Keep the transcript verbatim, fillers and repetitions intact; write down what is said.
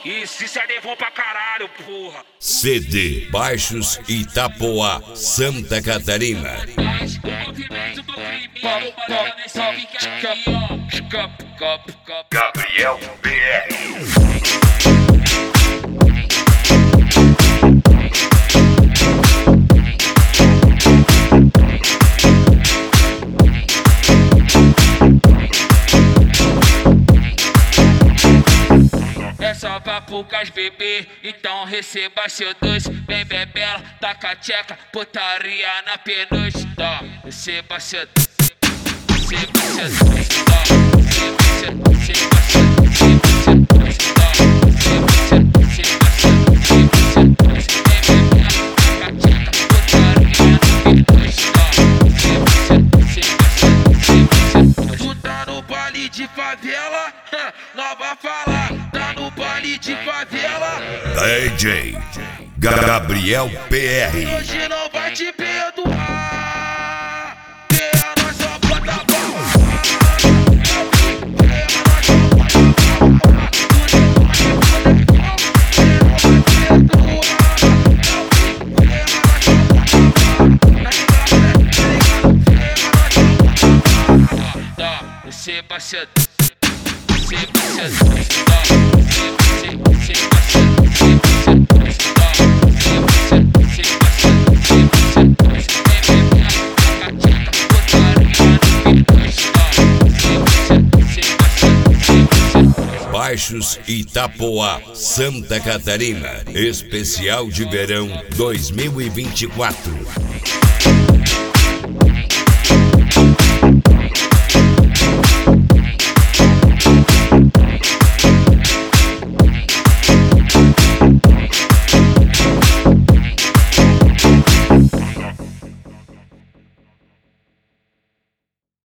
Isso, isso é devon pra caralho, porra. C D Baixos Itapoá, Santa Catarina. Gabriel P R. É só pra poucas bebê, então receba seu doce. Vem bebela, taca a tcheca, putaria na penugem. Dó, receba seu doce, receba seu doce. Dó, receba seu doce, receba seu doce, receba seu doce. Vem bebela, taca a tcheca, putaria na penugem. Dó, receba seu doce, receba seu doce. Tu tá no baile de favela, nova fala. No baile de favela, D J Gabriel P R. Hoje não vai te perdoar. Que a nossa plataforma. Receba seu, receba seu, Baixos Itapoá, Santa Catarina. Especial de verão dois mil e vinte e quatro.